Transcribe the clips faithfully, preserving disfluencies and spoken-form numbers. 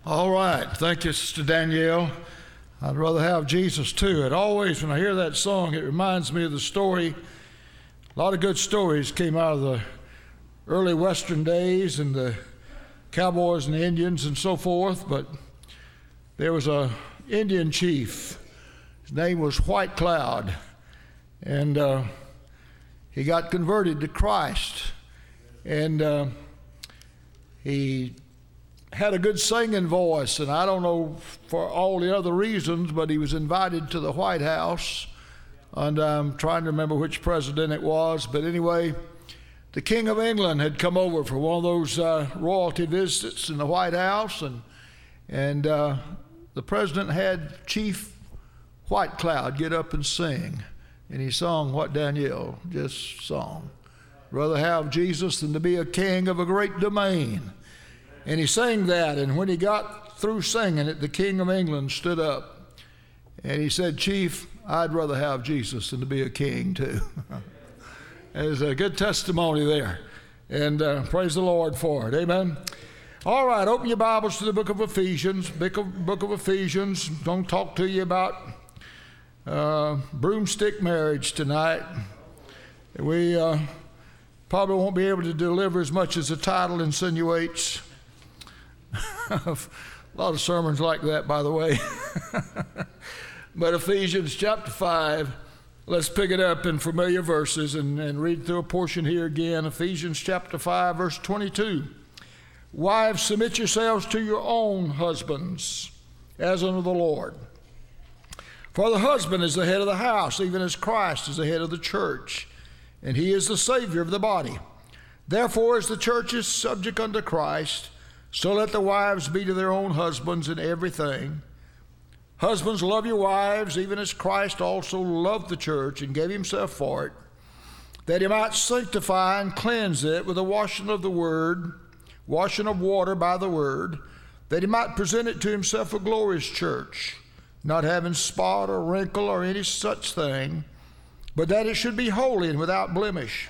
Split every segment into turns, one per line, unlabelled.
All right. Thank you, Sister Danielle. I'd rather have Jesus too. And always when I hear that song, it reminds me of the story. A lot of good stories came out of the early Western days and the cowboys and the Indians and so forth. But there was a Indian chief. His name was White Cloud. And uh, he got converted to Christ. And uh, he had a good singing voice, and I don't know for all the other reasons, but he was invited to the White House, and I'm trying to remember which president it was, but anyway, the King of England had come over for one of those uh, royalty visits in the White House, and and uh, the president had Chief White Cloud get up and sing, and he sung what Danielle just sung. Rather have Jesus than to be a king of a great domain. And he sang that, and when he got through singing it, the King of England stood up, and he said, "Chief, I'd rather have Jesus than to be a king, too." There's a good testimony there, and uh, praise the Lord for it. Amen. All right, open your Bibles to the book of Ephesians. Book of, book of Ephesians. Don't talk to you about uh, broomstick marriage tonight. We uh, probably won't be able to deliver as much as the title insinuates. A lot of sermons like that, by the way. But Ephesians chapter five, let's pick it up in familiar verses and, and read through a portion here again. Ephesians chapter five, verse twenty-two. Wives, submit yourselves to your own husbands, as unto the Lord. For the husband is the head of the house, even as Christ is the head of the church, and he is the Savior of the body. Therefore, as the church is subject unto Christ, so let the wives be to their own husbands in everything. Husbands, love your wives, even as Christ also loved the church and gave himself for it, that he might sanctify and cleanse it with the washing of the word, washing of water by the word, that he might present it to himself a glorious church, not having spot or wrinkle or any such thing, but that it should be holy and without blemish.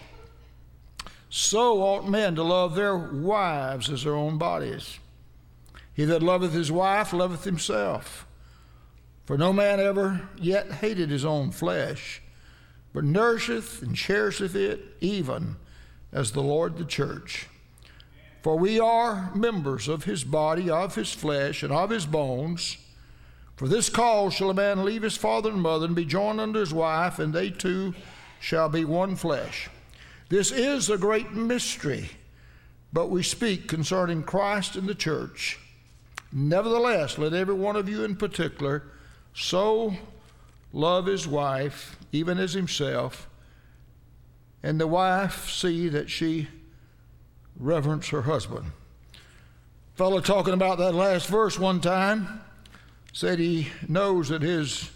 So ought men to love their wives as their own bodies. He that loveth his wife loveth himself. For no man ever yet hated his own flesh, but nourisheth and cherisheth it, even as the Lord the church. For we are members of his body, of his flesh, and of his bones. For this cause shall a man leave his father and mother, and be joined unto his wife, and they two shall be one flesh. This is a great mystery, but we speak concerning Christ and the church. Nevertheless, let every one of you in particular so love his wife, even as himself, and the wife see that she reverence her husband. Fellow talking about that last verse one time said he knows that his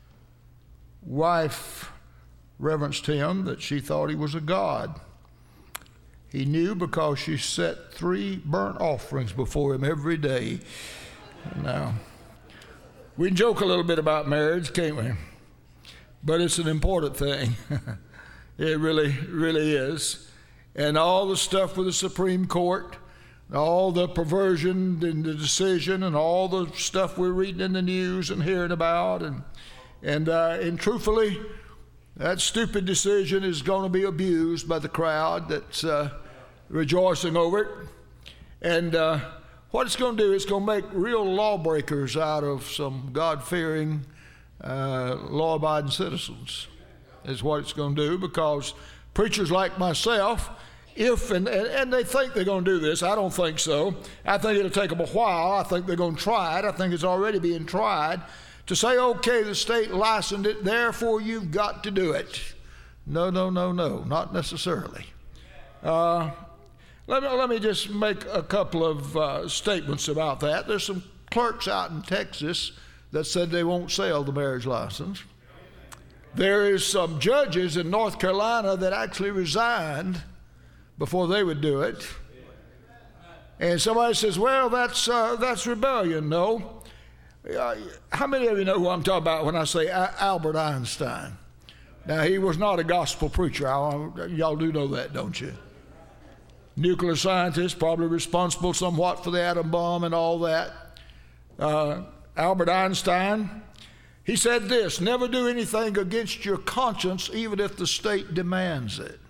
wife reverenced him, that she thought he was a god. He knew because she set three burnt offerings before him every day. Now, we can joke a little bit about marriage, can't we? But it's an important thing. It really, really is. And all the stuff with the Supreme Court, all the perversion and the decision and all the stuff we're reading in the news and hearing about, and and uh, and truthfully, that stupid decision is going to be abused by the crowd that's uh, rejoicing over it. And uh, what it's going to do is going to make real lawbreakers out of some God-fearing, uh, law-abiding citizens, is what it's going to do, because preachers like myself, if, and, and they think they're going to do this, I don't think so. I think it'll take them a while. I think they're going to try it. I think it's already being tried. To say, okay, the state licensed it, therefore you've got to do it. No, no, no, no, not necessarily. Uh, let me, let me just make a couple of uh, statements about that. There's some clerks out in Texas that said they won't sell the marriage license. There is some judges in North Carolina that actually resigned before they would do it. And somebody says, well, that's, uh, that's rebellion. No. Uh, how many of you know who I'm talking about when I say a- Albert Einstein? Now, he was not a gospel preacher. I, y'all do know that, don't you? Nuclear scientist, probably responsible somewhat for the atom bomb and all that. uh, Albert Einstein. He said this: never do anything against your conscience, even if the state demands it.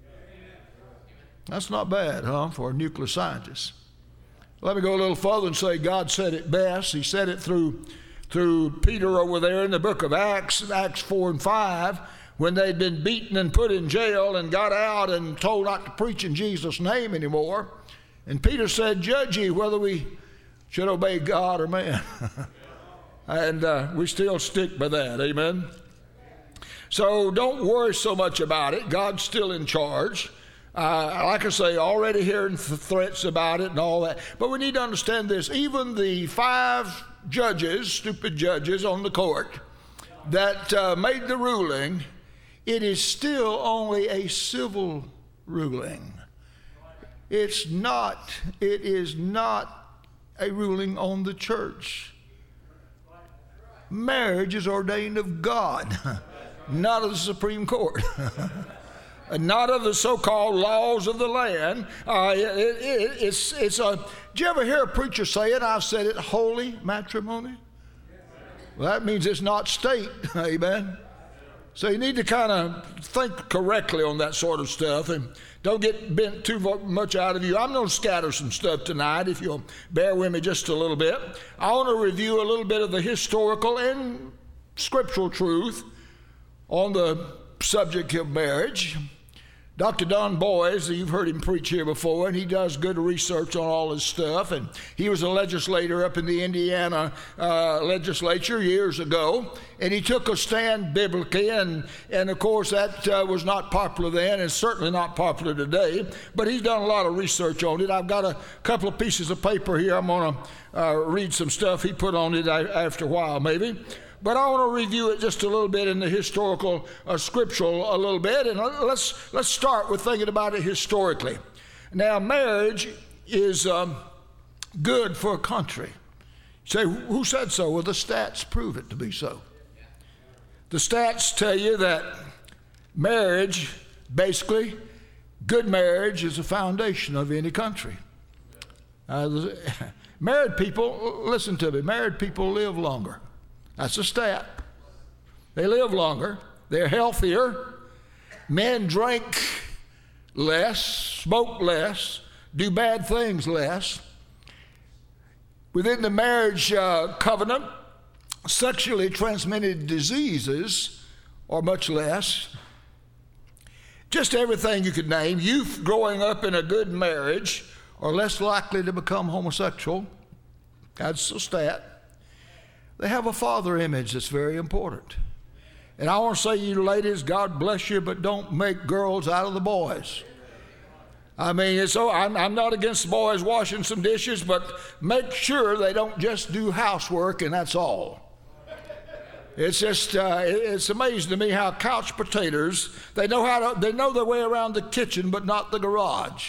That's not bad, huh, for a nuclear scientist. Let me go a little further and say God said it best. He said it through, through Peter over there in the book of Acts, Acts four and five, when they'd been beaten and put in jail and got out and told not to preach in Jesus' name anymore. And Peter said, judge ye whether we should obey God or man. And uh, we still stick by that, amen? So don't worry so much about it. God's still in charge. Uh, like I say, already hearing th- threats about it and all that. But we need to understand this. Even the five judges, stupid judges on the court that uh, made the ruling, it is still only a civil ruling. It's not, it is not a ruling on the church. Marriage is ordained of God, not of the Supreme Court. Not of the so-called laws of the land. Uh, it, it, it's, it's a, did you ever hear a preacher say it? I've said it, holy matrimony. Well, that means it's not state, amen? So you need to kind of think correctly on that sort of stuff and don't get bent too much out of you. I'm going to scatter some stuff tonight, if you'll bear with me just a little bit. I want to review a little bit of the historical and scriptural truth on the subject of marriage. Doctor Don Boys, you've heard him preach here before, and he does good research on all this stuff. And he was a legislator up in the Indiana uh, legislature years ago, and he took a stand biblically, and, and of course that uh, was not popular then, and certainly not popular today, but he's done a lot of research on it. I've got a couple of pieces of paper here. I'm going to uh, read some stuff he put on it after a while, maybe. But I want to review it just a little bit in the historical, uh, scriptural a little bit, and let's let's start with thinking about it historically. Now, marriage is um, good for a country. You say, who said so? Well, the stats prove it to be so. The stats tell you that marriage, basically, good marriage is the foundation of any country. Uh, married people, listen to me, married people live longer. That's a stat. They live longer. They're healthier. Men drink less, smoke less, do bad things less. Within the marriage uh, covenant, sexually transmitted diseases are much less. Just everything you could name. Youth growing up in a good marriage are less likely to become homosexual. That's a stat. They have a father image that's very important. And I want to say to you ladies, God bless you, but don't make girls out of the boys. I mean, it's, so I'm, I'm not against the boys washing some dishes, but make sure they don't just do housework and that's all. It's just, uh, it's amazing to me how couch potatoes, they know how to, they know their way around the kitchen, but not the garage.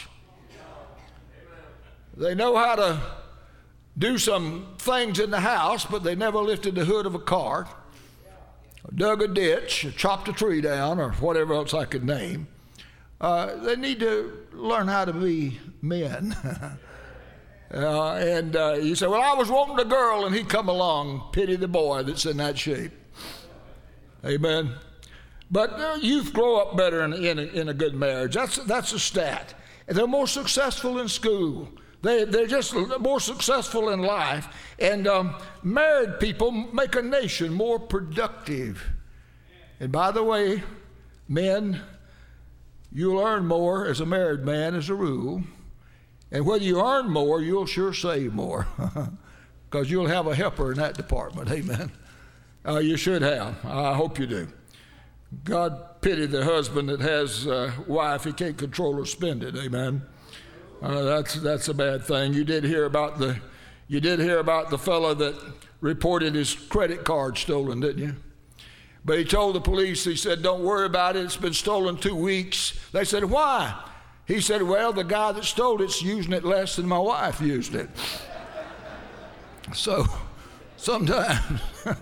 They know how to do some things in the house, but they never lifted the hood of a car, or dug a ditch, or chopped a tree down, or whatever else I could name. Uh, they need to learn how to be men. uh, and uh, you say, well, I was wanting a girl, and he come along. Pity the boy that's in that shape. Amen. But uh, youth grow up better in, in, a, in a good marriage. That's, that's a stat. And they're more successful in school. They, they're just more successful in life. And um, married people make a nation more productive. And by the way, men, you'll earn more as a married man as a rule. And whether you earn more, you'll sure save more. Because you'll have a helper in that department. Amen. Uh, you should have. I hope you do. God pity the husband that has a wife he can't control or spend it. Amen. Uh, that's that's a bad thing. You did hear about the you did hear about the fellow that reported his credit card stolen, didn't you? But he told the police, he said, don't worry about it. It's been stolen two weeks. They said, why? He said, well, the guy that stole it's using it less than my wife used it. So, sometimes.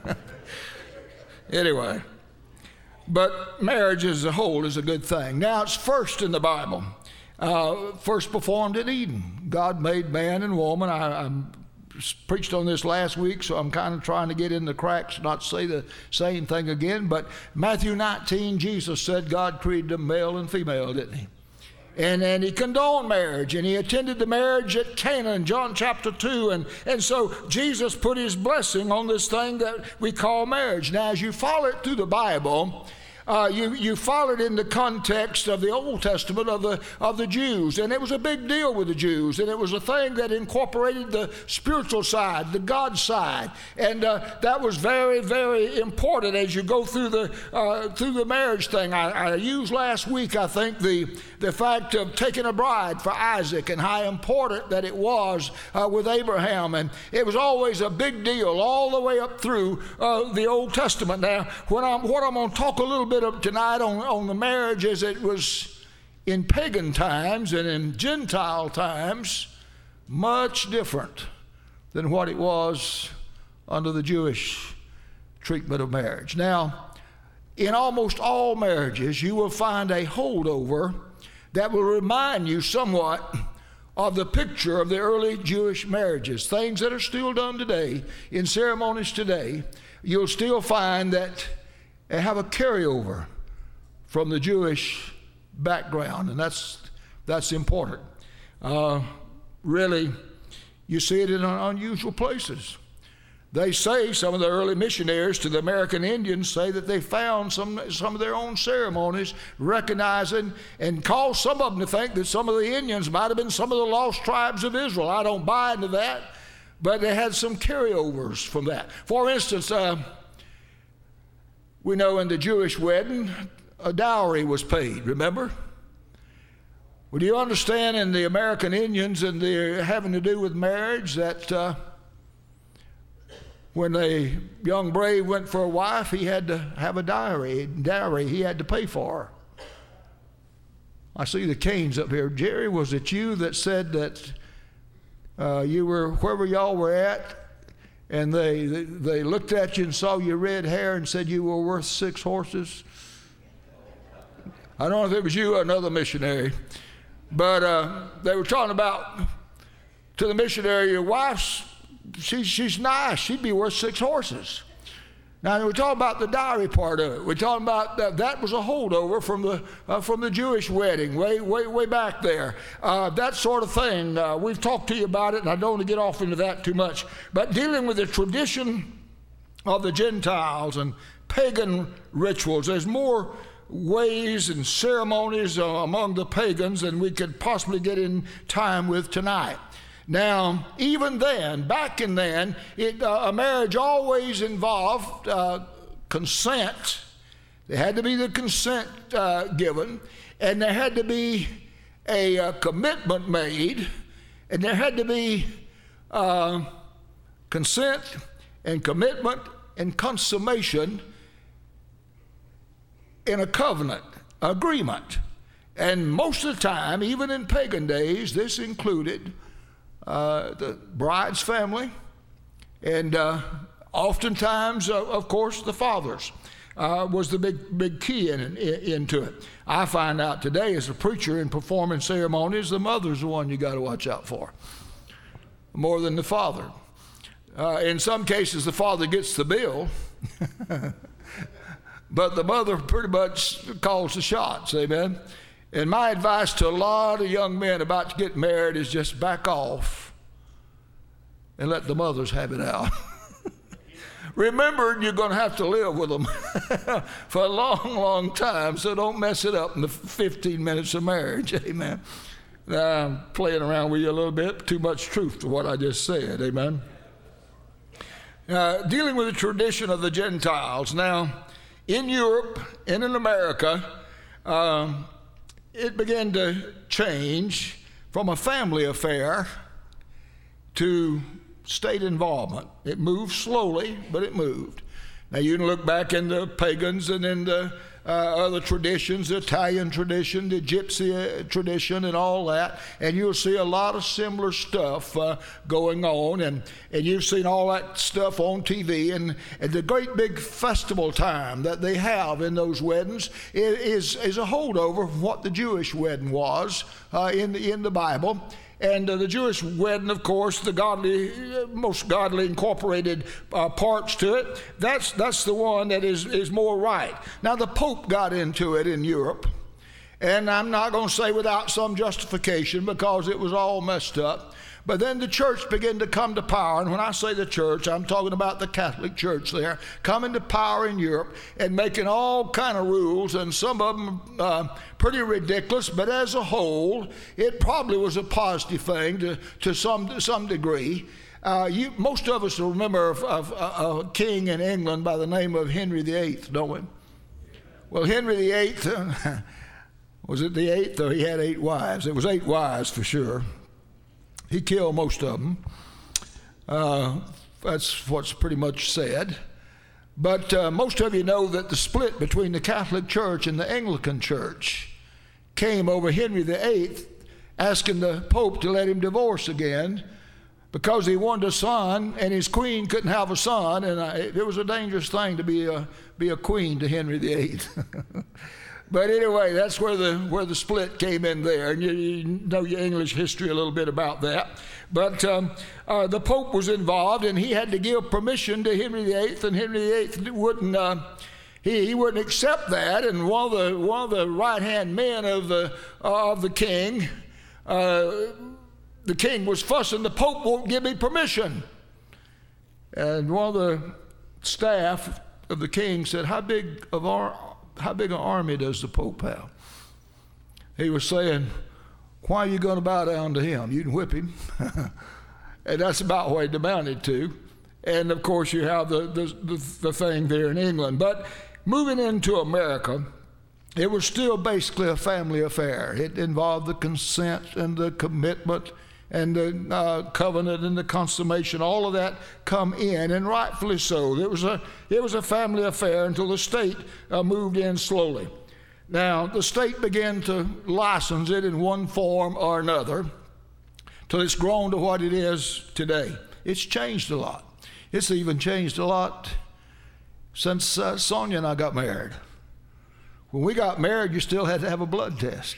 Anyway. But marriage as a whole is a good thing. Now, it's first in the Bible. Uh, first performed in Eden. God made man and woman. I, I'm preached on this last week, so I'm kind of trying to get in the cracks, not say the same thing again. But Matthew nineteen, Jesus said God created them male and female, didn't he? And, and he condoned marriage, and he attended the marriage at Cana in John chapter two. And, and so Jesus put his blessing on this thing that we call marriage. Now, as you follow it through the Bible, Uh, you, you followed in the context of the Old Testament of the, of the Jews. And it was a big deal with the Jews. And it was a thing that incorporated the spiritual side, the God side. And uh, that was very, very important as you go through the, uh, through the marriage thing. I, I used last week, I think, the, the fact of taking a bride for Isaac and how important that it was uh, with Abraham. And it was always a big deal all the way up through uh, the Old Testament. Now, when I'm, what I'm going to talk a little bit of tonight on, on the marriage is it was in pagan times and in Gentile times much different than what it was under the Jewish treatment of marriage. Now, in almost all marriages, you will find a holdover that will remind you somewhat of the picture of the early Jewish marriages, things that are still done today in ceremonies today. You'll still find that they have a carryover from the Jewish background, and that's that's important. Uh, really, you see it in unusual places. They say, some of the early missionaries to the American Indians say that they found some, some of their own ceremonies, recognizing and caused some of them to think that some of the Indians might have been some of the lost tribes of Israel. I don't buy into that, but they had some carryovers from that. For instance, uh, we know in the Jewish wedding, a dowry was paid, remember? Well, do you understand in the American Indians and the having to do with marriage that uh, when a young brave went for a wife, he had to have a dowry, dowry he had to pay for. I see the Canes up here. Jerry, was it you that said that uh, you were, wherever y'all were at, and they, they they looked at you and saw your red hair and said you were worth six horses? I don't know if it was you or another missionary, but uh, they were talking about to the missionary, your wife's, she, she's nice, she'd be worth six horses. Now, we're talking about the dowry part of it. We're talking about that, that was a holdover from the uh, from the Jewish wedding, way way way back there. Uh, that sort of thing. Uh, we've talked to you about it, and I don't want to get off into that too much. But dealing with the tradition of the Gentiles and pagan rituals, there's more ways and ceremonies uh, among the pagans than we could possibly get in time with tonight. Now, even then, back in then, it, uh, a marriage always involved uh, consent. There had to be the consent uh, given, and there had to be a uh, commitment made, and there had to be uh, consent and commitment and consummation in a covenant agreement. And most of the time, even in pagan days, this included Uh, the bride's family, and uh, oftentimes, uh, of course, the fathers uh, was the big, big key in, in, into it. I find out today as a preacher in performing ceremonies, the mother's the one you got to watch out for, more than the father. Uh, in some cases, the father gets the bill, but the mother pretty much calls the shots, amen? And my advice to a lot of young men about to get married is just back off and let the mothers have it out. Remember, you're going to have to live with them for a long, long time, so don't mess it up in the fifteen minutes of marriage, amen. Now, I'm playing around with you a little bit, too much truth to what I just said, amen. Uh, dealing with the tradition of the Gentiles. Now, in Europe and in America, um, it began to change from a family affair to state involvement. It moved slowly, but it moved. Now, you can look back in the pagans and in the uh, other traditions, the Italian tradition, the Gypsy tradition, and all that, and you'll see a lot of similar stuff uh, going on, and, and you've seen all that stuff on T V, and, and the great big festival time that they have in those weddings is, is a holdover from what the Jewish wedding was uh, in, the, in the Bible. And uh, the Jewish wedding, of course, the godly, uh, most godly incorporated uh, parts to it, that's, that's the one that is, is more right. Now, the Pope got into it in Europe, and I'm not going to say without some justification because it was all messed up. But then the church began to come to power, and when I say the church, I'm talking about the Catholic Church there, coming to power in Europe and making all kind of rules, and some of them uh, pretty ridiculous, but as a whole, it probably was a positive thing to, to, some, to some degree. Uh, you, most of us remember of, of, of a king in England by the name of Henry the Eighth, don't we? Well, Henry the Eighth, uh, was it the eighth, or he had eight wives? It was eight wives for sure. He killed most of them. Uh, that's what's pretty much said. But uh, most of you know that the split between the Catholic Church and the Anglican Church came over Henry the Eighth asking the Pope to let him divorce again because he wanted a son and his queen couldn't have a son, and I, it was a dangerous thing to be a, be a queen to Henry the Eighth. But anyway, that's where the where the split came in there, and you, you know your English history a little bit about that. But um, uh, the Pope was involved, and he had to give permission to Henry the Eighth, and Henry the Eighth wouldn't uh, he, he wouldn't accept that. And one of the one of the right hand men of the uh, of the king, uh, the king was fussing. The Pope won't give me permission, and one of the staff of the king said, "How big of our How big an army does the Pope have?" He was saying, "Why are you going to bow down to him? You can whip him." And that's about what it amounted to. And of course, you have the, the, the, the thing there in England. But moving into America, it was still basically a family affair. It involved the consent and the commitment and the uh, covenant and the consummation, all of that come in, and rightfully so. It was a, it was a family affair until the state uh, moved in slowly. Now, the state began to license it in one form or another till it's grown to what it is today. It's changed a lot. It's even changed a lot since uh, Sonia and I got married. When we got married, you still had to have a blood test.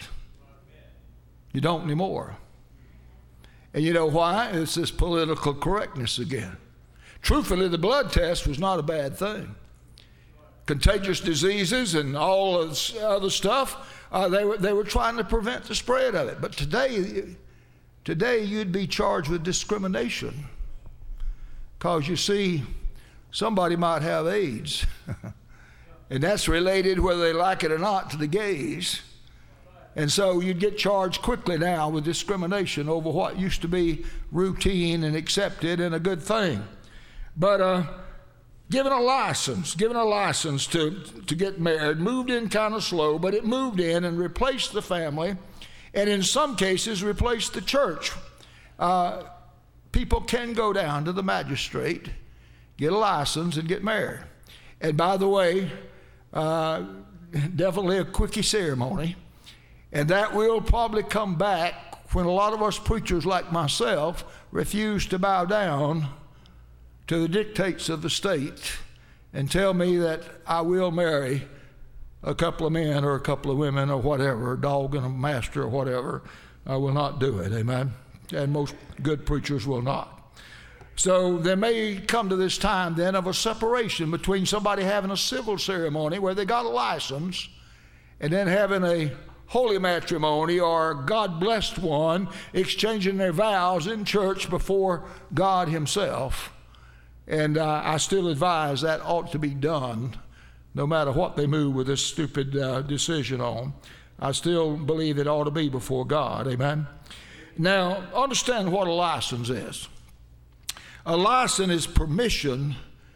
You don't anymore. And you know why? It's this political correctness again. Truthfully, the blood test was not a bad thing. Contagious diseases and all of this other stuff, uh, they were they were trying to prevent the spread of it. But today, today you'd be charged with discrimination because you see, somebody might have AIDS, and that's related, whether they like it or not, to the gays. And so you'd get charged quickly now with discrimination over what used to be routine and accepted and a good thing. But uh, given a license, given a license to, to get married, moved in kind of slow, but it moved in and replaced the family, and in some cases replaced the church. Uh, people can go down to the magistrate, get a license, and get married. And by the way, uh, definitely a quickie ceremony. And that will probably come back when a lot of us preachers like myself refuse to bow down to the dictates of the state and tell me that I will marry a couple of men or a couple of women or whatever, a dog and a master or whatever. I will not do it, amen? And most good preachers will not. So there may come to this time then of a separation between somebody having a civil ceremony where they got a license and then having a holy matrimony or God-blessed one, exchanging their vows in church before God himself. And uh, I still advise that ought to be done, no matter what they move with this stupid uh, decision on. I still believe it ought to be before God, amen? Now, understand what a license is. A license is permission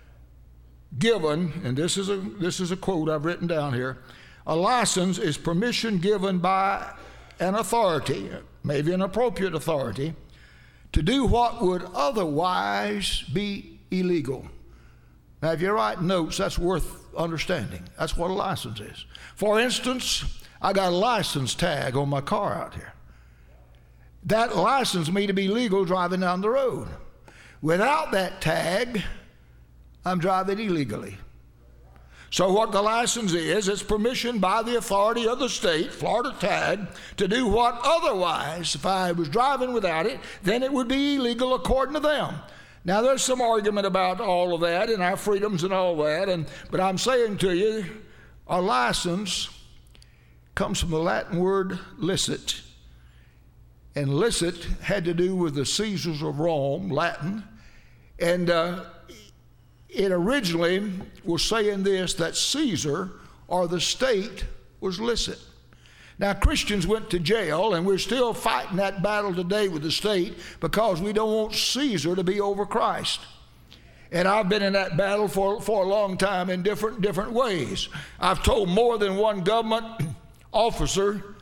given, and this is a, this is a quote I've written down here. A license is permission given by an authority, maybe an appropriate authority, to do what would otherwise be illegal. Now, if you write notes, that's worth understanding. That's what a license is. For instance, I got a license tag on my car out here. That licensed me to be legal driving down the road. Without that tag, I'm driving illegally. So what the license is, it's permission by the authority of the state, Florida Tag, to do what otherwise, if I was driving without it, then it would be illegal according to them. Now there's some argument about all of that and our freedoms and all that, and but I'm saying to you, a license comes from the Latin word licit. And licit had to do with the Caesars of Rome, Latin, and uh, it originally was saying this, that Caesar or the state was licit. Now Christians went to jail, and we're still fighting that battle today with the state because we don't want Caesar to be over Christ. And I've been in that battle for, for a long time in different, different ways. I've told more than one government officer,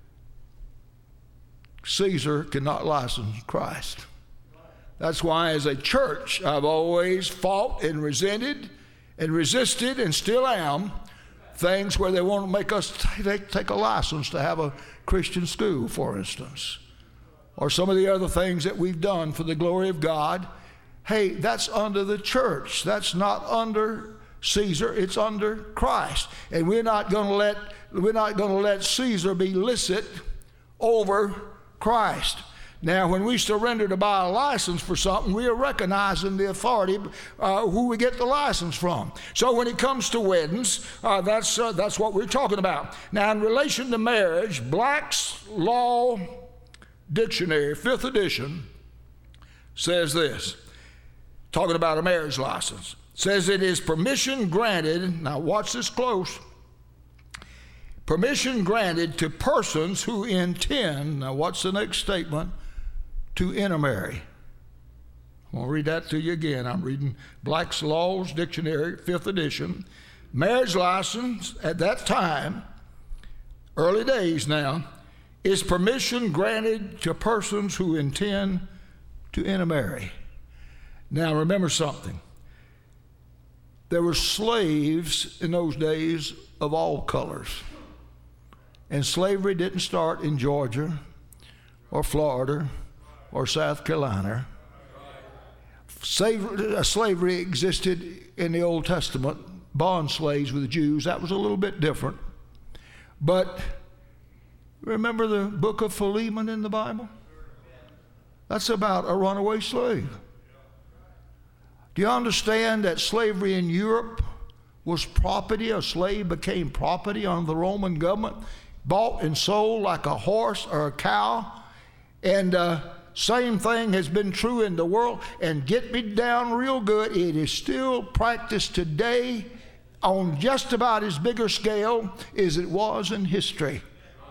Caesar cannot license Christ. That's why as a church I've always fought and resented and resisted and still am things where they want to make us take, take a license to have a Christian school, for instance, or some of the other things that we've done for the glory of God. Hey, that's under the church. That's not under Caesar. It's under Christ. And we're not going to let we're not going to let Caesar be licit over Christ. Now, when we surrender to buy a license for something, we are recognizing the authority uh, who we get the license from. So when it comes to weddings, uh, that's, uh, that's what we're talking about. Now, in relation to marriage, Black's Law Dictionary, fifth edition, says this, talking about a marriage license, says it is permission granted, now watch this close, permission granted to persons who intend, now what's the next statement, to intermarry. I'm going to read that to you again. I'm reading Black's Laws Dictionary, fifth edition. Marriage license at that time, early days now, is permission granted to persons who intend to intermarry. Now remember something. There were slaves in those days of all colors. And slavery didn't start in Georgia or Florida or South Carolina. Slavery, slavery existed in the Old Testament. Bond slaves with the Jews, that was a little bit different. But remember the book of Philemon in the Bible? That's about a runaway slave. Do you understand that slavery in Europe was property? A slave became property under the Roman government, bought and sold like a horse or a cow. And uh, same thing has been true in the world. And get me down real good, it is still practiced today on just about as big a scale as it was in history.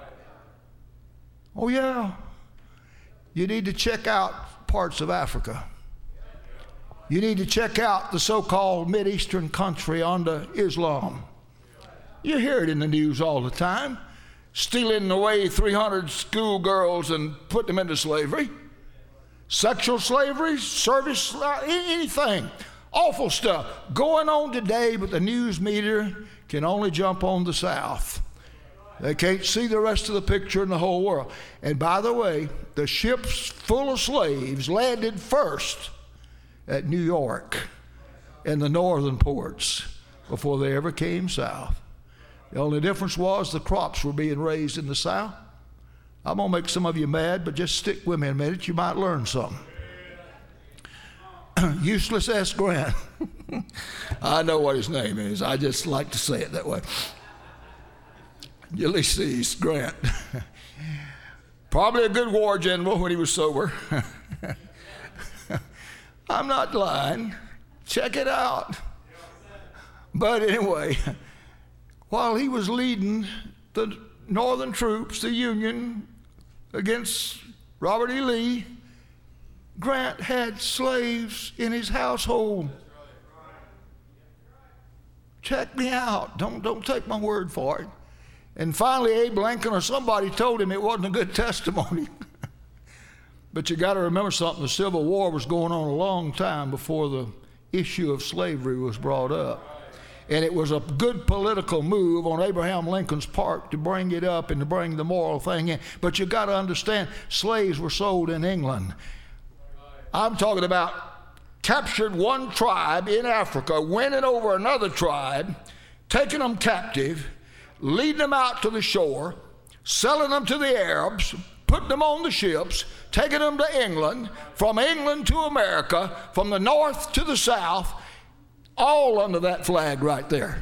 Oh yeah. You need to check out parts of Africa. You need to check out the so-called Mideastern country under Islam. You hear it in the news all the time. Stealing away three hundred schoolgirls and putting them into slavery. Sexual slavery, service, anything. Awful stuff going on today, but the news media can only jump on the South. They can't see the rest of the picture in the whole world. And by the way, the ships full of slaves landed first at New York and the northern ports before they ever came south. The only difference was the crops were being raised in the South. I'm going to make some of you mad, but just stick with me a minute. You might learn something. Useless S. Grant. I know what his name is. I just like to say it that way. Ulysses Grant. Probably a good war general when he was sober. I'm not lying. Check it out. But anyway, while he was leading the northern troops, the Union, against Robert E. Lee, Grant had slaves in his household. Check me out. Don't, don't take my word for it. And finally, Abe Lincoln or somebody told him it wasn't a good testimony. But you got to remember something. The Civil War was going on a long time before the issue of slavery was brought up. And it was a good political move on Abraham Lincoln's part to bring it up and to bring the moral thing in. But you got to understand, slaves were sold in England. I'm talking about captured one tribe in Africa, winning over another tribe, taking them captive, leading them out to the shore, selling them to the Arabs, putting them on the ships, taking them to England, from England to America, from the north to the south, all under that flag right there.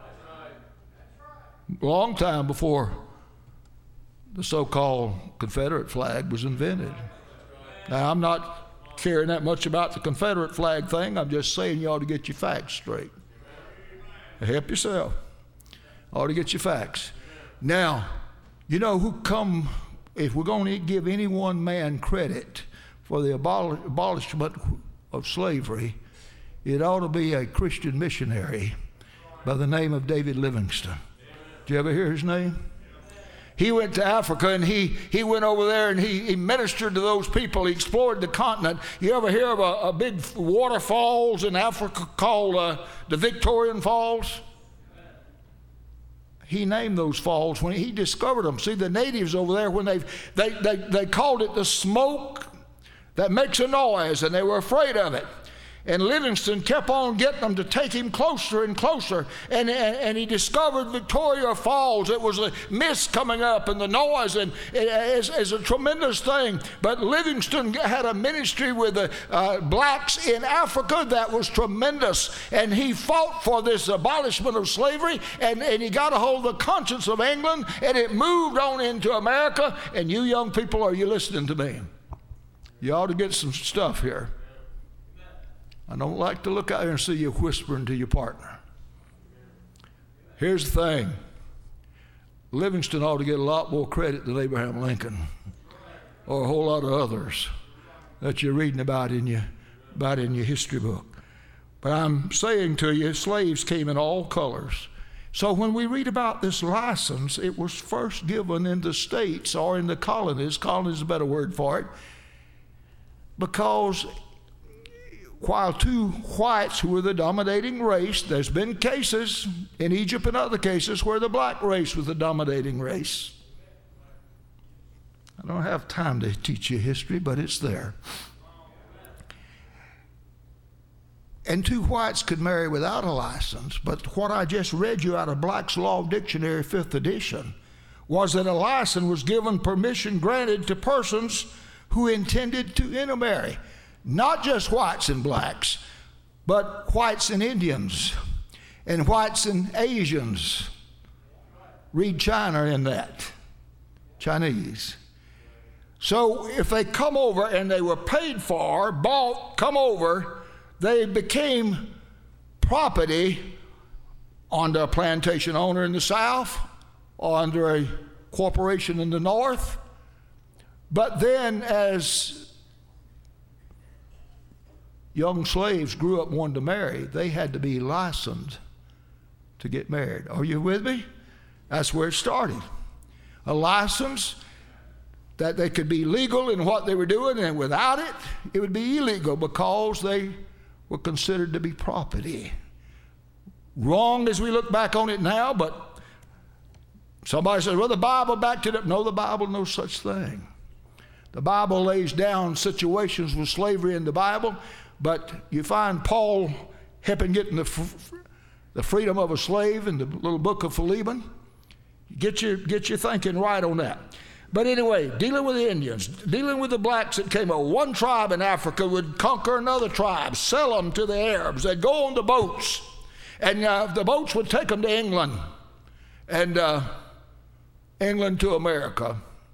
Long time before the so-called Confederate flag was invented. Now, I'm not caring that much about the Confederate flag thing. I'm just saying you ought to get your facts straight. Help yourself. Ought to get your facts. Now, you know who come, if we're going to give any one man credit for the abol- abolishment of slavery, it ought to be a Christian missionary by the name of David Livingstone. Did you ever hear his name? He went to Africa and he, he went over there and he, he ministered to those people. He explored the continent. You ever hear of a, a big waterfalls in Africa called uh, the Victorian Falls? He named those falls when he discovered them. See, the natives over there, when they they they they called it the smoke that makes a noise, and they were afraid of it. And Livingstone kept on getting them to take him closer and closer. And, and, and he discovered Victoria Falls. It was a mist coming up and the noise, and it is, is a tremendous thing. But Livingstone had a ministry with the uh, blacks in Africa that was tremendous. And he fought for this abolishment of slavery, and, and he got a hold of the conscience of England, and it moved on into America. And you young people, are you listening to me? You ought to get some stuff here. I don't like to look out there and see you whispering to your partner. Here's the thing. Livingstone ought to get a lot more credit than Abraham Lincoln or a whole lot of others that you're reading about in your, about in your history book. But I'm saying to you, slaves came in all colors. So when we read about this license, it was first given in the states or in the colonies. Colonies is a better word for it. Because while two whites who were the dominating race, there's been cases in Egypt and other cases where the black race was the dominating race. I don't have time to teach you history, but it's there. And two whites could marry without a license, but what I just read you out of Black's Law Dictionary, fifth edition, was that a license was given, permission granted to persons who intended to intermarry. Not just whites and blacks, but whites and Indians, and whites and Asians. Read China in that, Chinese. So if they come over and they were paid for, bought, come over, they became property under a plantation owner in the South or under a corporation in the North. But then as young slaves grew up wanting to marry, they had to be licensed to get married. Are you with me? That's where it started. A license that they could be legal in what they were doing, and without it, it would be illegal because they were considered to be property. Wrong as we look back on it now, but somebody says, well, the Bible backed it up. No, the Bible, no such thing. The Bible lays down situations with slavery in the Bible, but you find Paul helping getting the, f- the freedom of a slave in the little book of Philemon. Get your, get your thinking right on that. But anyway, dealing with the Indians, dealing with the blacks that came over. One tribe in Africa would conquer another tribe, sell them to the Arabs. They'd go on the boats, and uh, the boats would take them to England, and uh, England to America.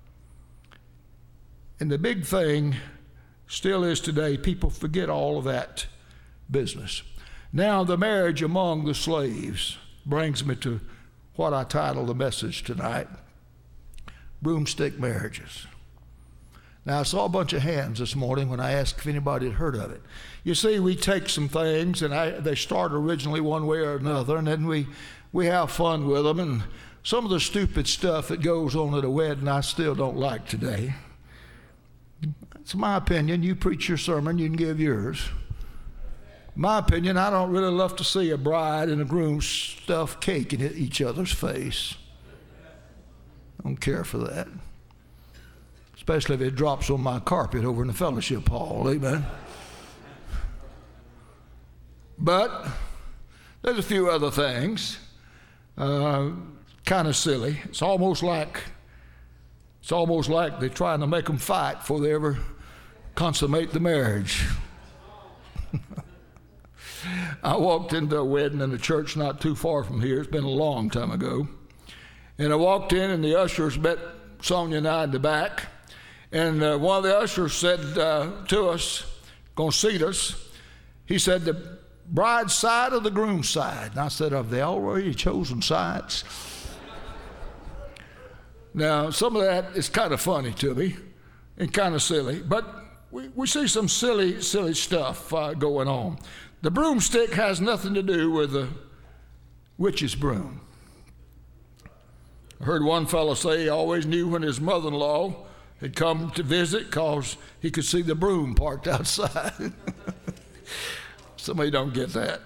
And the big thing still is today, people forget all of that business. Now, the marriage among the slaves brings me to what I title the message tonight, broomstick marriages. Now, I saw a bunch of hands this morning when I asked if anybody had heard of it. You see, we take some things, and I, they start originally one way or another, and then we, we have fun with them, and some of the stupid stuff that goes on at a wedding I still don't like today. It's my opinion. You preach your sermon, you can give yours. My opinion, I don't really love to see a bride and a groom stuff cake in each other's face. I don't care for that. Especially if it drops on my carpet over in the fellowship hall. Amen. But there's a few other things. uh, kind of silly. It's almost like it's almost like they're trying to make them fight before they ever consummate the marriage. I walked into a wedding in a church not too far from here. It's been a long time ago. And I walked in, and the ushers met Sonia and I in the back. And uh, one of the ushers said uh, to us, going to seat us, he said, the bride's side or the groom's side? And I said, have they already chosen sides? Now, some of that is kind of funny to me and kind of silly, but we, we see some silly, silly stuff uh, going on. The broomstick has nothing to do with the witch's broom. I heard one fellow say he always knew when his mother-in-law had come to visit because he could see the broom parked outside. Somebody don't get that.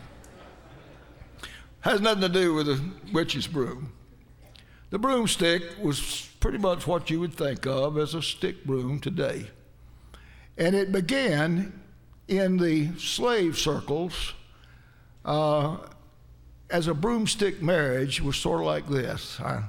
Has nothing to do with the witch's broom. The broomstick was pretty much what you would think of as a stick broom today. And it began in the slave circles uh, as a broomstick marriage was sort of like this. I,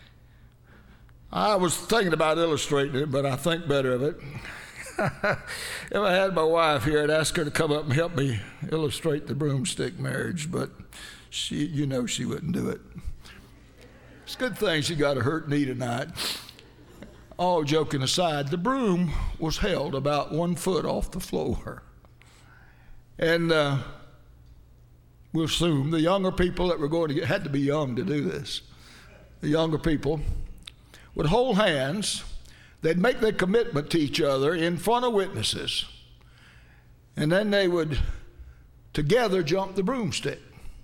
I was thinking about illustrating it, but I think better of it. If I had my wife here, I'd ask her to come up and help me illustrate the broomstick marriage, but she, you know she wouldn't do it. It's a good thing she got a hurt knee tonight. All joking aside, the broom was held about one foot off the floor. And uh, we'll assume the younger people that were going to get, had to be young to do this. The younger people would hold hands. They'd make their commitment to each other in front of witnesses. And then they would together jump the broomstick.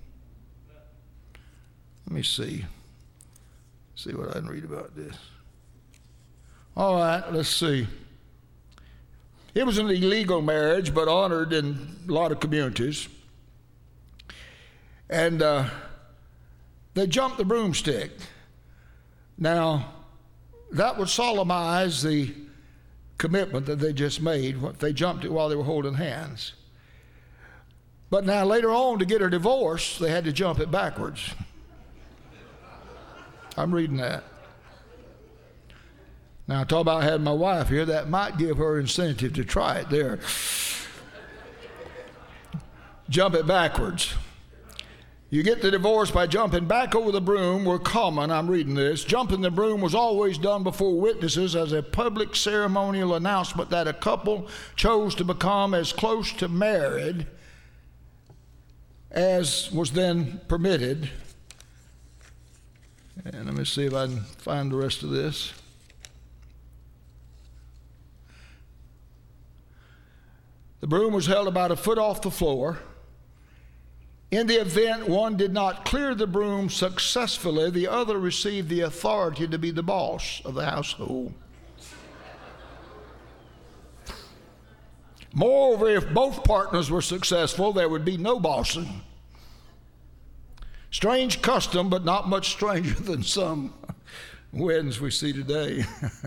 Let me see. See what I can read about this. All right, let's see. It was an illegal marriage, but honored in a lot of communities. And uh, they jumped the broomstick. Now, that would solemnize the commitment that they just made. They jumped it while they were holding hands. But now later on, to get a divorce, they had to jump it backwards. I'm reading that. Now, talk about having my wife here, that might give her incentive to try it there. Jump it backwards. You get the divorce by jumping back over the broom were common. I'm reading this. Jumping the broom was always done before witnesses as a public ceremonial announcement that a couple chose to become as close to married as was then permitted. And let me see if I can find the rest of this. The broom was held about a foot off the floor. In the event one did not clear the broom successfully, the other received the authority to be the boss of the household. Moreover, if both partners were successful, there would be no bossing. Strange custom, but not much stranger than some weddings we see today.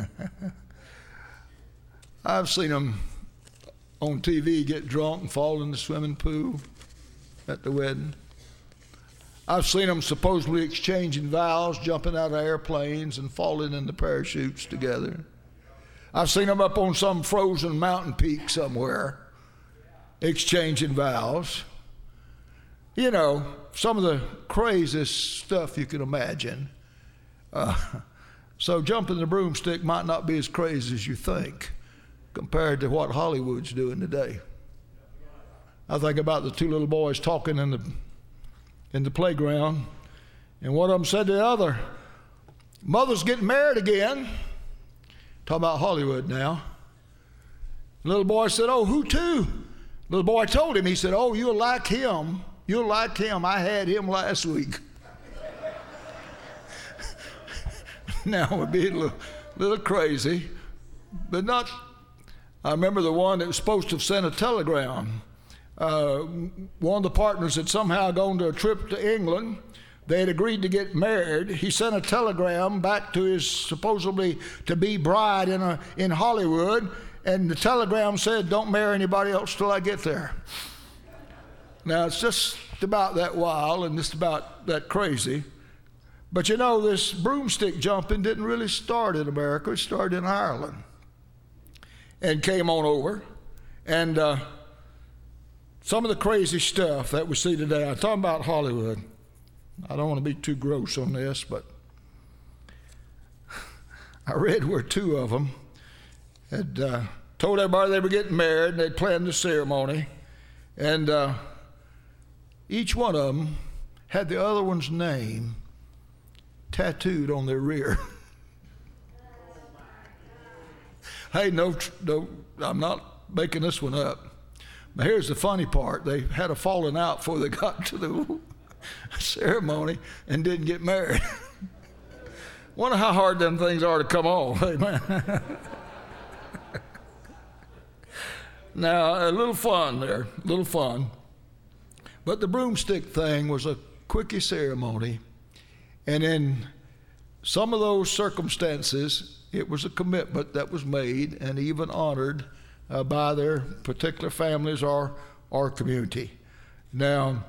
I've seen them on T V get drunk and fall in the swimming pool at the wedding. I've seen them supposedly exchanging vows, jumping out of airplanes and falling in the parachutes together. I've seen them up on some frozen mountain peak somewhere, exchanging vows. You know, some of the craziest stuff you can imagine. Uh, so jumping the broomstick might not be as crazy as you think compared to what Hollywood's doing today. I think about the two little boys talking in the in the playground, and one of them said to the other, "Mother's getting married again." Talking about Hollywood now. The little boy said, "Oh, who to?" Little boy told him, he said, "Oh, you'll like him. You'll like him. I had him last week." Now it would be a little, little crazy, but not. I remember the one that was supposed to have sent a telegram. Uh, one of the partners had somehow gone to a trip to England. They had agreed to get married. He sent a telegram back to his supposedly to-be bride in, a, in Hollywood, and the telegram said, "Don't marry anybody else till I get there." Now, it's just about that wild and just about that crazy. But you know, this broomstick jumping didn't really start in America. It started in Ireland and came on over. And uh, some of the crazy stuff that we see today, I'm talking about Hollywood. I don't want to be too gross on this, but I read where two of them had uh, told everybody they were getting married, and they'd planned the ceremony. And uh, each one of them had the other one's name tattooed on their rear. Hey, no, no, I'm not making this one up. But here's the funny part. They had a falling out before they got to the ceremony and didn't get married. Wonder how hard them things are to come off. Amen. Now, a little fun there, a little fun. But the broomstick thing was a quickie ceremony. And in some of those circumstances, it was a commitment that was made and even honored uh, by their particular families or, or community. Now,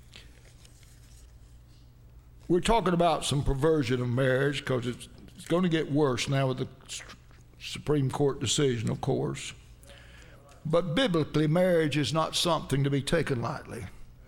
we're talking about some perversion of marriage because it's, it's going to get worse now with the Supreme Court decision, of course. But biblically, marriage is not something to be taken lightly.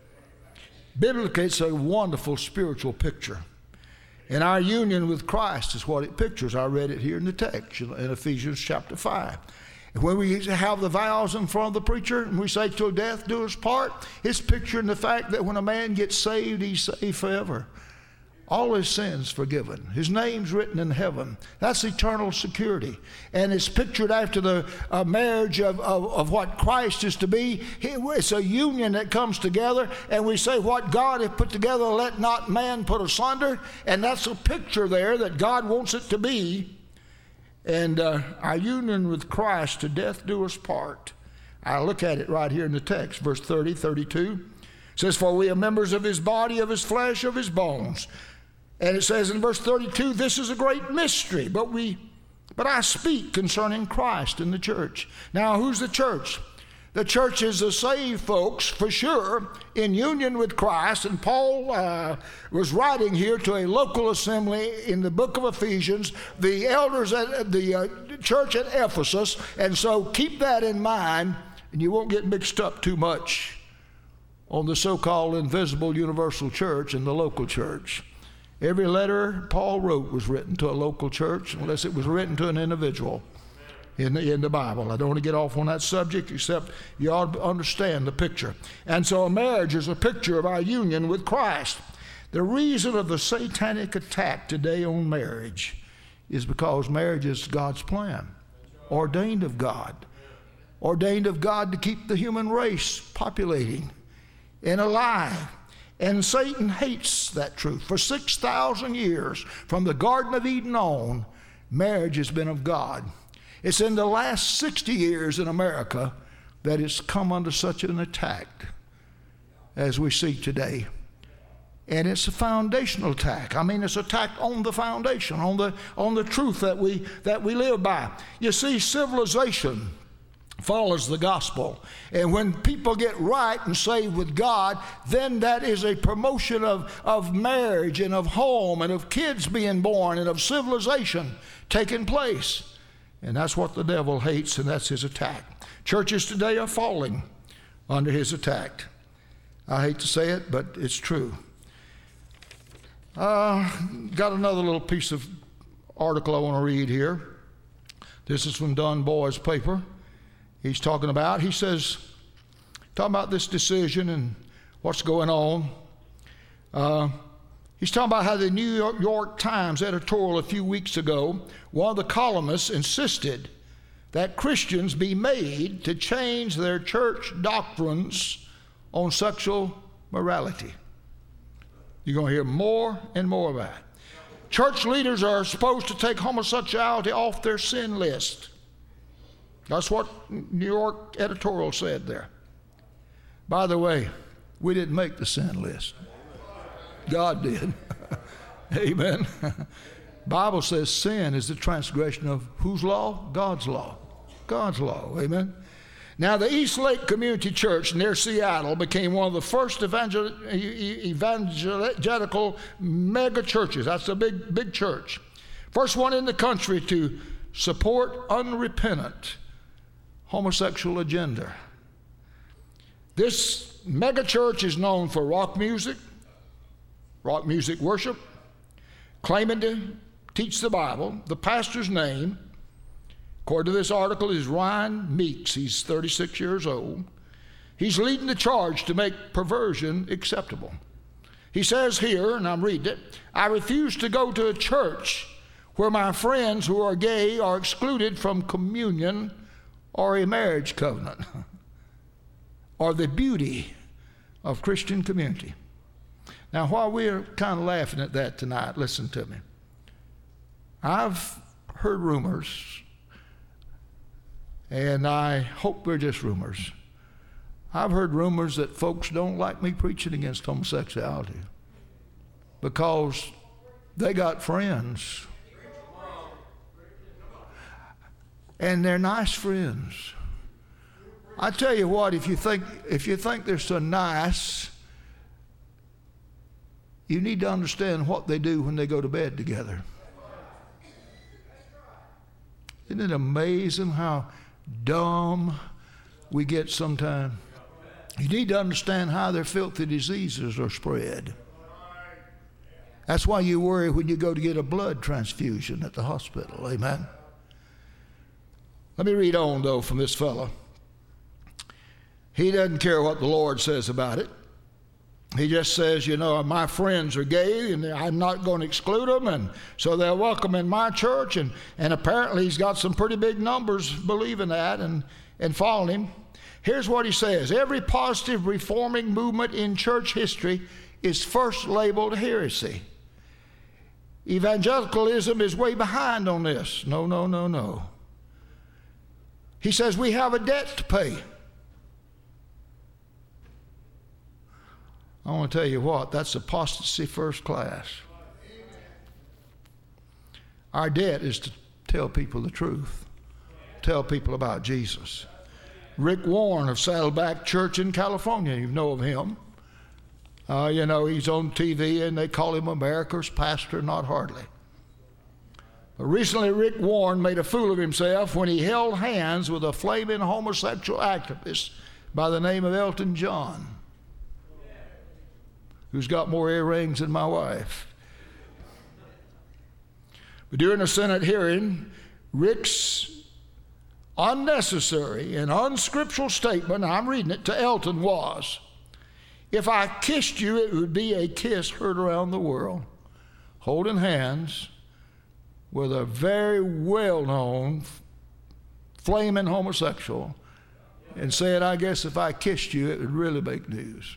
Biblically, it's a wonderful spiritual picture. And our union with Christ is what it pictures. I read it here in the text in Ephesians chapter five. And when we have the vows in front of the preacher and we say, till death do us part, it's picturing the fact that when a man gets saved, he's saved forever. All his sins forgiven. His name's written in heaven. That's eternal security. And it's pictured after the uh, marriage of, of, of what Christ is to be. It's a union that comes together, and we say what God hath put together, let not man put asunder. And that's a picture there that God wants it to be. And uh, our union with Christ, to death do us part. I look at it right here in the text, verse thirty, thirty-two. It says, for we are members of his body, of his flesh, of his bones. And it says in verse thirty-two, this is a great mystery, but we, but I speak concerning Christ and the church. Now, who's the church? The church is the saved folks, for sure, in union with Christ. And Paul uh, was writing here to a local assembly in the book of Ephesians, the elders at the uh, church at Ephesus. And so keep that in mind, and you won't get mixed up too much on the so-called invisible universal church and the local church. Every letter Paul wrote was written to a local church, unless it was written to an individual in the, in the Bible. I don't want to get off on that subject, except you ought to understand the picture. And so a marriage is a picture of our union with Christ. The reason of the satanic attack today on marriage is because marriage is God's plan, ordained of God, ordained of God to keep the human race populating and alive. And Satan hates that truth. For six thousand years, from the Garden of Eden on, marriage has been of God. It's in the last sixty years in America that it's come under such an attack as we see today. And it's a foundational attack. I mean, it's an attack on the foundation, on the, on the truth that we, that we live by. You see, civilization follows the gospel. And when people get right and saved with God, then that is a promotion of, of marriage and of home and of kids being born and of civilization taking place. And that's what the devil hates, and that's his attack. Churches today are falling under his attack. I hate to say it, but it's true. Uh, got another little piece of article I want to read here. This is from Don Boy's paper. He's talking about, he says, talking about this decision and what's going on. Uh, he's talking about how the New York, York Times editorial a few weeks ago, one of the columnists insisted that Christians be made to change their church doctrines on sexual morality. You're going to hear more and more about it. Church leaders are supposed to take homosexuality off their sin list. That's what New York editorial said there. By the way, we didn't make the sin list. God did. Amen. Bible says sin is the transgression of whose law? God's law. God's law. Amen. Now, the East Lake Community Church near Seattle became one of the first evangel- evangelical mega churches. That's a big, big church. First one in the country to support unrepentant homosexual agenda. This mega church is known for rock music, rock music worship, claiming to teach the Bible. The pastor's name, according to this article, is Ryan Meeks. He's thirty-six years old. He's leading the charge to make perversion acceptable. He says here, and I'm reading it, I refuse to go to a church where my friends who are gay are excluded from communion or a marriage covenant or the beauty of Christian community. Now, while we're kind of laughing at that tonight, listen to me. I've heard rumors, and I hope they're just rumors. I've heard rumors that folks don't like me preaching against homosexuality because they got friends. And they're nice friends. I tell you what, if you think if you think they're so nice, you need to understand what they do when they go to bed together. Isn't it amazing how dumb we get sometimes? You need to understand how their filthy diseases are spread. That's why you worry when you go to get a blood transfusion at the hospital. Amen. Let me read on, though, from this fellow. He doesn't care what the Lord says about it. He just says, you know, my friends are gay, and I'm not going to exclude them, and so they're welcome in my church. And, and apparently he's got some pretty big numbers believing that and, and following him. Here's what he says. Every positive reforming movement in church history is first labeled heresy. Evangelicalism is way behind on this. No, no, no, no. He says we have a debt to pay. I want to tell you what, that's apostasy first class. Our debt is to tell people the truth, tell people about Jesus. Rick Warren of Saddleback Church in California, you know of him. Uh, you know, he's on T V and they call him America's pastor, not hardly. But recently, Rick Warren made a fool of himself when he held hands with a flaming homosexual activist by the name of Elton John, who's got more earrings than my wife. But during a Senate hearing, Rick's unnecessary and unscriptural statement, I'm reading it, to Elton was, if I kissed you, it would be a kiss heard around the world, holding hands with a very well-known flaming homosexual and said, I guess if I kissed you, it would really make news.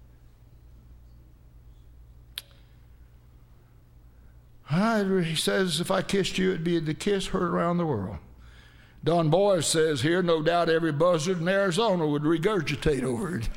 He says, if I kissed you, it'd be the kiss heard around the world. Don Boys says here, no doubt every buzzard in Arizona would regurgitate over it.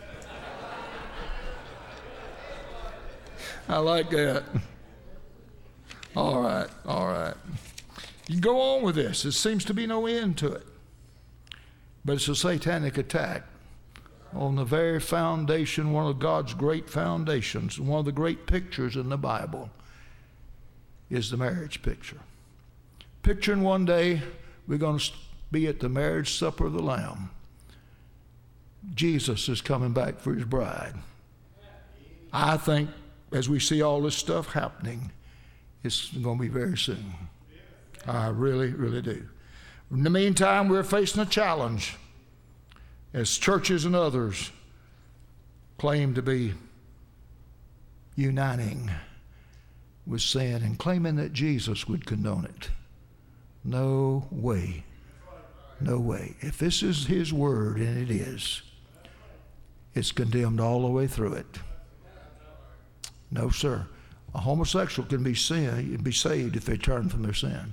I like that. All right, all right. You can go on with this. There seems to be no end to it. But it's a satanic attack on the very foundation, one of God's great foundations, one of the great pictures in the Bible is the marriage picture. Picturing one day we're going to be at the marriage supper of the Lamb. Jesus is coming back for his bride. I think as we see all this stuff happening, it's going to be very soon. I really, really do. In the meantime, we're facing a challenge as churches and others claim to be uniting with sin and claiming that Jesus would condone it. No way. No way. If this is his word, and it is, it's condemned all the way through it. No, sir. A homosexual can be sin, be saved if they turn from their sin.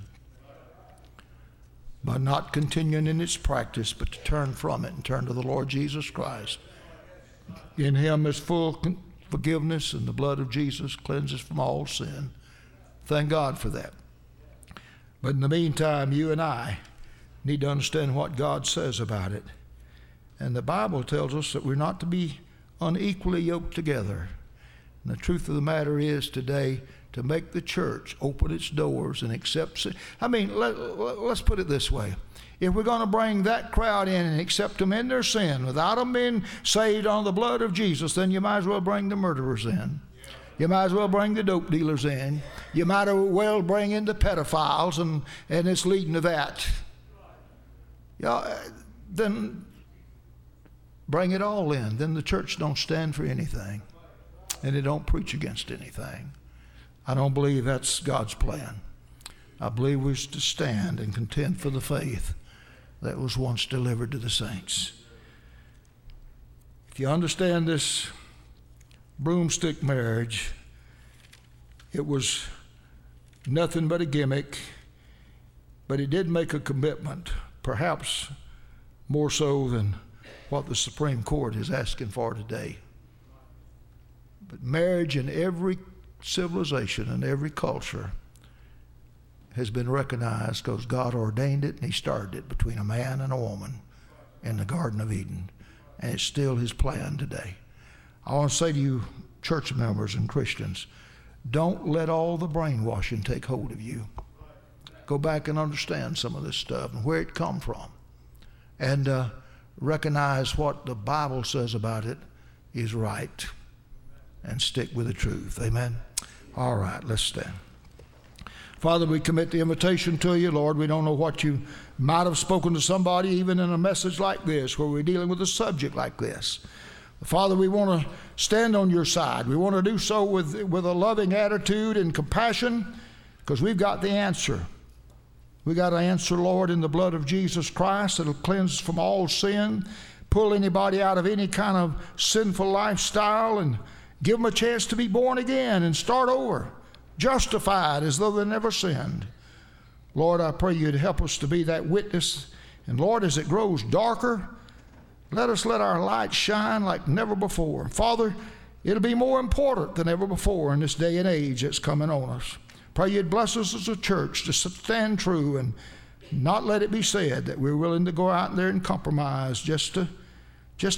By not continuing in its practice, but to turn from it and turn to the Lord Jesus Christ. In him is full forgiveness, and the blood of Jesus cleanses from all sin. Thank God for that. But in the meantime, you and I need to understand what God says about it. And the Bible tells us that we're not to be unequally yoked together. And the truth of the matter is today, to make the church open its doors and accept sin. I mean, let, let's put it this way. If we're going to bring that crowd in and accept them in their sin without them being saved on the blood of Jesus, then you might as well bring the murderers in. You might as well bring the dope dealers in. You might as well bring in the pedophiles, and, and it's leading to that. Yeah, then bring it all in. Then the church don't stand for anything, and it don't preach against anything. I don't believe that's God's plan. I believe we're to stand and contend for the faith that was once delivered to the saints. If you understand this broomstick marriage, it was nothing but a gimmick, but it did make a commitment, perhaps more so than what the Supreme Court is asking for today. But marriage in every civilization and every culture has been recognized because God ordained it and he started it between a man and a woman in the Garden of Eden. And it's still his plan today. I want to say to you, church members and Christians, don't let all the brainwashing take hold of you. Go back and understand some of this stuff and where it come from. And uh, recognize what the Bible says about it is right. And stick with the truth. Amen? All right, let's stand. Father, we commit the invitation to you. Lord, we don't know what you might have spoken to somebody even in a message like this where we're dealing with a subject like this. Father, we want to stand on your side. We want to do so with, with a loving attitude and compassion because we've got the answer. We got an answer, Lord, in the blood of Jesus Christ that'll cleanse from all sin, pull anybody out of any kind of sinful lifestyle, and give them a chance to be born again and start over, justified as though they never sinned. Lord, I pray you'd help us to be that witness. And Lord, as it grows darker, let us let our light shine like never before. Father, it'll be more important than ever before in this day and age that's coming on us. Pray you'd bless us as a church to stand true and not let it be said that we're willing to go out there and compromise just to